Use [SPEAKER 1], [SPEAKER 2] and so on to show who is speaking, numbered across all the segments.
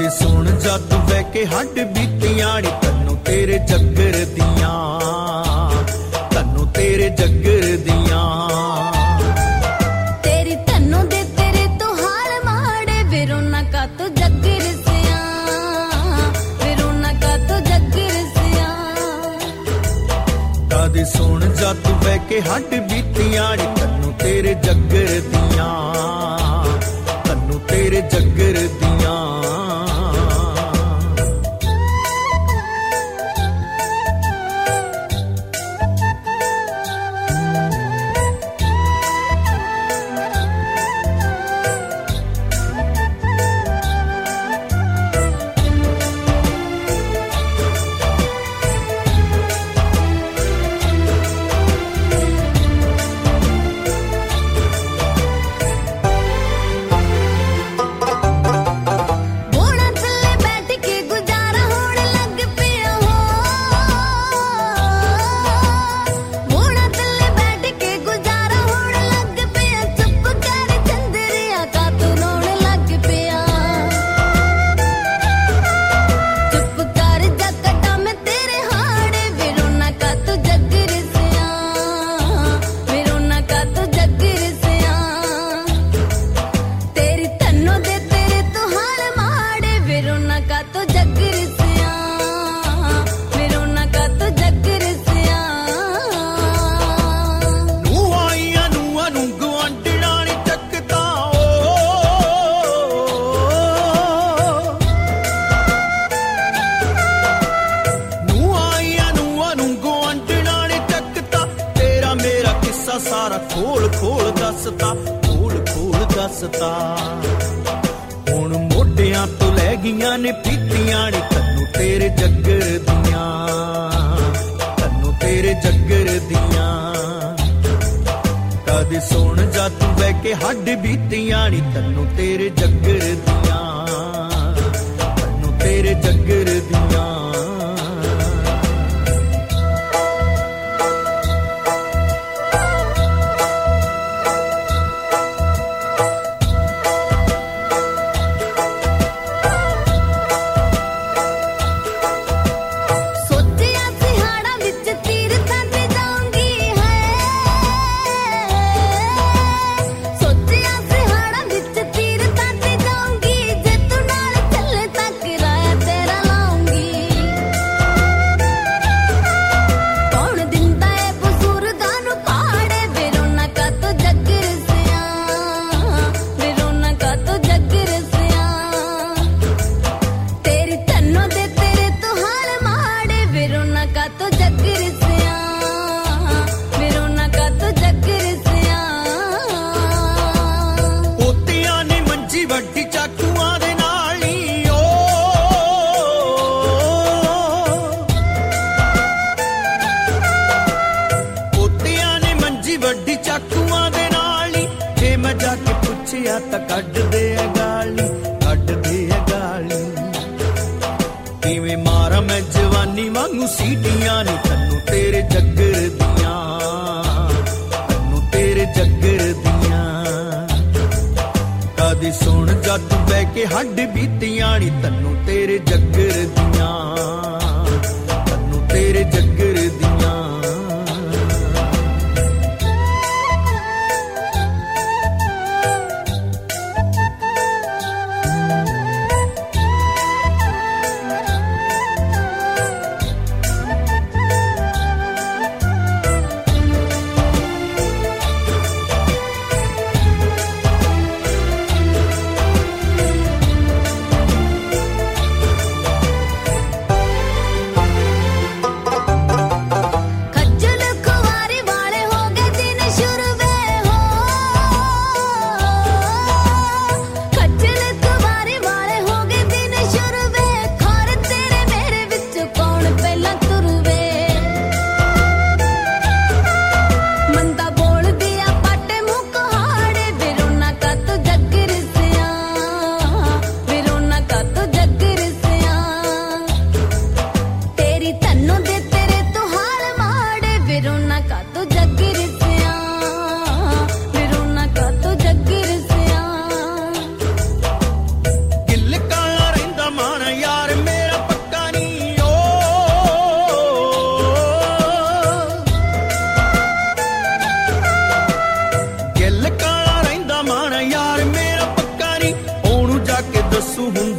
[SPEAKER 1] कदे सुन जद बह के हड्ड बीतियां नी तन्नू तेरे जग्गर दियां, तन्नू तेरे जग्गर दियां।
[SPEAKER 2] तेरी तन्नू दे तेरे तो हाल माड़े विरोना का तो जग्गर सिया, विरोना का तो जग्गर सिया।
[SPEAKER 1] कदे सुन जद बह के हड्ड बीतियां नी तन्नू तेरे जग्गर दियां, तन्नू तेरे जग्गर दियां। सारा खोल खोल दसता, खोल खोल दसता। हुण मोढियां तो लै गईयां ने पीतियां नी तन्नू तेरे जग्गर दियां, तन्नू तेरे जग्गर दियां। कदे सुन जद बह के हड्ड बीतियां नी तन्नू तेरे जग्गर दियां, तन्नू तेरे जग्गर दियां। ਤਾਂ ਕੱਢਦੇ ਆ ਗਾਲੀ, ਕੱਢਦੇ ਆ ਗਾਲੀ। ਕਿਵੇਂ ਮਾਰਾਂ ਮੈਂ ਜਵਾਨੀ ਵਾਂਗੂ ਸੀਟੀਆਂ ਨੀ ਤੈਨੂੰ ਤੇਰੇ ਜੱਗਰ ਦੀਆਂ, ਤੈਨੂੰ ਤੇਰੇ ਜੱਗਰ ਦੀਆਂ। ਕਦੇ ਸੁਣ ਜਦ ਬਹਿ ਕੇ ਹੱਡ ਬੀਤੀਆਂ ਨੀ ਤੈਨੂੰ ਤੇਰੇ ਜੱਗਰ ਦੀਆਂ, ਤੈਨੂੰ ਤੇਰੇ ਜੱਗਰ ਦੀਆਂ।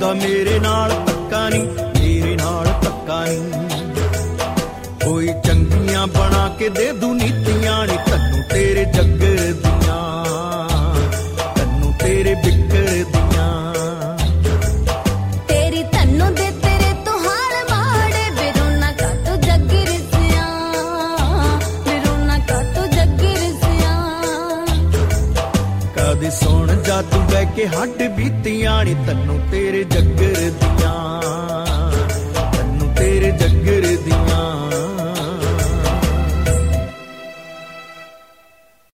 [SPEAKER 1] ਹੁੰਦਾ ਮੇਰੇ ਨਾਲ ਧੱਕਾ ਨੀ, ਮੇਰੇ ਨਾਲ ਧੱਕਾ ਨੀ। ਕੋਈ ਚੰਗੀਆਂ ਬਣਾ ਕੇ ਦੇ ਦੂ ਨੀਤੀਆਂ ਨੀ ਤੈਨੂੰ ਤੇਰੇ ਜੱਗਰ ਦੀਆਂ, ਤੈਨੂੰ ਤੇਰੇ ਬਿੱਕਰ ਦੀਆਂ।
[SPEAKER 2] ਤੇਰੀ ਤੈਨੂੰ ਦੇ ਤੇਰੇ ਤੋਂ ਹਾਲ ਮਾੜੇ, ਬਿਰੋਨਾ ਕਾਤੋਂ ਜੱਗਰ ਸਿਆ, ਬਿਰੋਨਾ ਕਾਤੋਂ ਜੱਗਰ ਸਿਆ।
[SPEAKER 1] ਕਦੇ ਸੁਣ ਜਾ ਤੂੰ ਬਹਿ ਕੇ ਹੱਡ ਬੀਤੀਆਂ ਨੀ ਤੈਨੂੰ ਤੇਰੇ ਜੱਗਰ ਦੀਆਂ, ਤੈਨੂੰ ਤੇਰੇ ਜੱਗਰ